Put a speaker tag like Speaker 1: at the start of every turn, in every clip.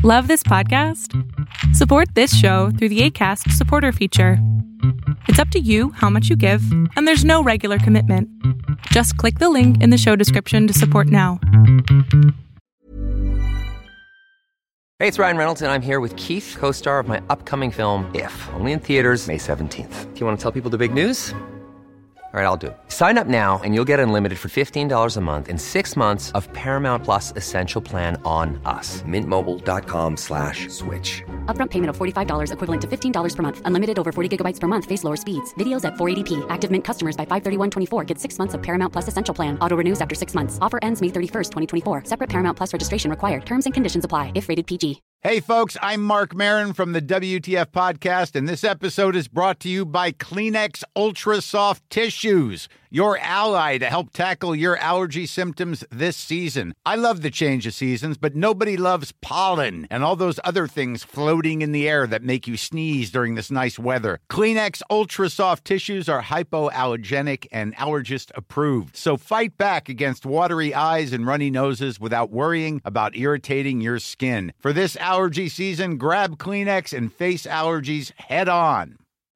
Speaker 1: Love this podcast? Support this show through the Acast supporter feature. It's up to you how much you give, and there's no regular commitment. Just click the link in the show description to support now.
Speaker 2: Hey, it's Ryan Reynolds, and I'm here with Keith, co-star of my upcoming film, If, only in theaters May 17th. Do you want to tell people the big news? All right, I'll do it. Sign up now and you'll get unlimited for $15 a month and 6 months of Paramount Plus Essential Plan on us. MintMobile.com/switch.
Speaker 3: Upfront payment of $45 equivalent to $15 per month. Unlimited over 40 gigabytes per month. Face lower speeds. Videos at 480p. Active Mint customers by 531.24 get 6 months of Paramount Plus Essential Plan. Auto renews after 6 months. Offer ends May 31st, 2024. Separate Paramount Plus registration required. Terms and conditions apply if rated PG.
Speaker 4: Hey, folks, I'm Mark Maron from the WTF Podcast, and this episode is brought to you by Kleenex Ultra Soft Tissues, your ally to help tackle your allergy symptoms this season. I love the change of seasons, but nobody loves pollen and all those other things floating in the air that make you sneeze during this nice weather. Kleenex Ultra Soft Tissues are hypoallergenic and allergist approved, so fight back against watery eyes and runny noses without worrying about irritating your skin. For this allergy season, grab Kleenex and face allergies head on.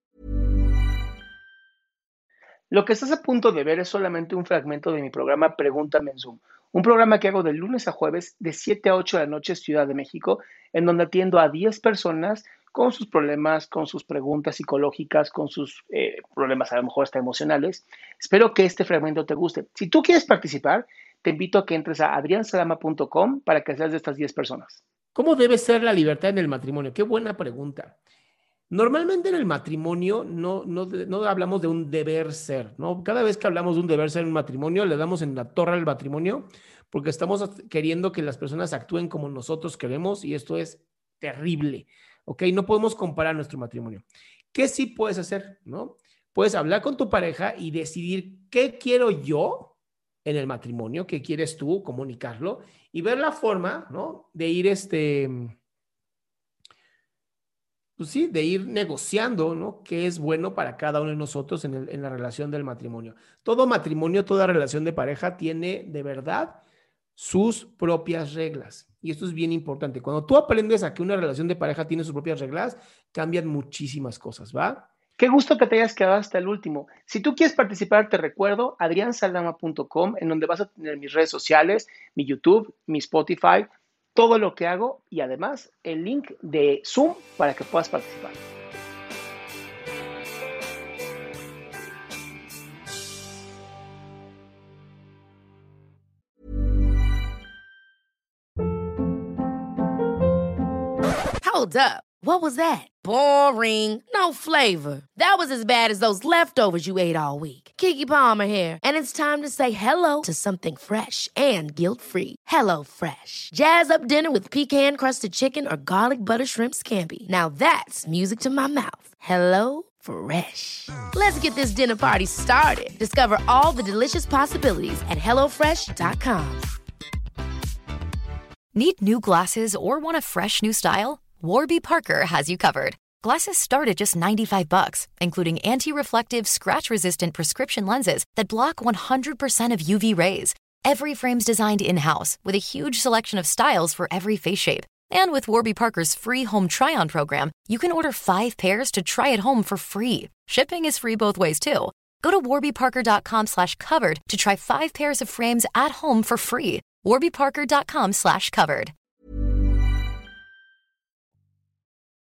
Speaker 5: Lo que estás a punto de ver es solamente un fragmento de mi programa Pregúntame en Zoom, un programa que hago de lunes a jueves de 7 a 8 de la noche Ciudad de México, en donde atiendo a 10 personas con sus problemas, con sus preguntas psicológicas, con sus problemas a lo mejor hasta emocionales. Espero que este fragmento te guste. Si tú quieres participar, te invito a que entres a adriansalama.com para que seas de estas 10 personas.
Speaker 6: ¿Cómo debe ser la libertad en el matrimonio? Qué buena pregunta. Normalmente en el matrimonio no hablamos de un deber ser, ¿no? Cada vez que hablamos de un deber ser en un matrimonio, le damos en la torre al matrimonio porque estamos queriendo que las personas actúen como nosotros queremos y esto es terrible, ¿ok? No podemos comparar nuestro matrimonio. ¿Qué sí puedes hacer, no? Puedes hablar con tu pareja y decidir qué quiero yo en el matrimonio, qué quieres tú, comunicarlo y ver la forma, ¿no? De ir pues sí, de ir negociando, ¿no? Qué es bueno para cada uno de nosotros en la relación del matrimonio. Todo matrimonio, toda relación de pareja tiene de verdad sus propias reglas. Y esto es bien importante. Cuando tú aprendes a que una relación de pareja tiene sus propias reglas, cambian muchísimas cosas, ¿va?
Speaker 5: Qué gusto que te hayas quedado hasta el último. Si tú quieres participar, te recuerdo adriansaldama.com, en donde vas a tener mis redes sociales, mi YouTube, mi Spotify, todo lo que hago y además el link de Zoom para que puedas participar.
Speaker 7: Hold up. What was that? Boring. No flavor. That was as bad as those leftovers you ate all week. Keke Palmer here, and it's time to say hello to something fresh and guilt-free. Hello Fresh. Jazz up dinner with pecan-crusted chicken or garlic butter shrimp scampi. Now that's music to my mouth. Hello Fresh. Let's get this dinner party started. Discover all the delicious possibilities at HelloFresh.com.
Speaker 8: Need new glasses or want a fresh new style? Warby Parker has you covered. Glasses start at just $95, including anti-reflective, scratch-resistant prescription lenses that block 100% of UV rays. Every frame's designed in-house with a huge selection of styles for every face shape. And with Warby Parker's free home try-on program, you can order 5 pairs to try at home for free. Shipping is free both ways, too. Go to warbyparker.com/covered to try 5 pairs of frames at home for free. warbyparker.com/covered.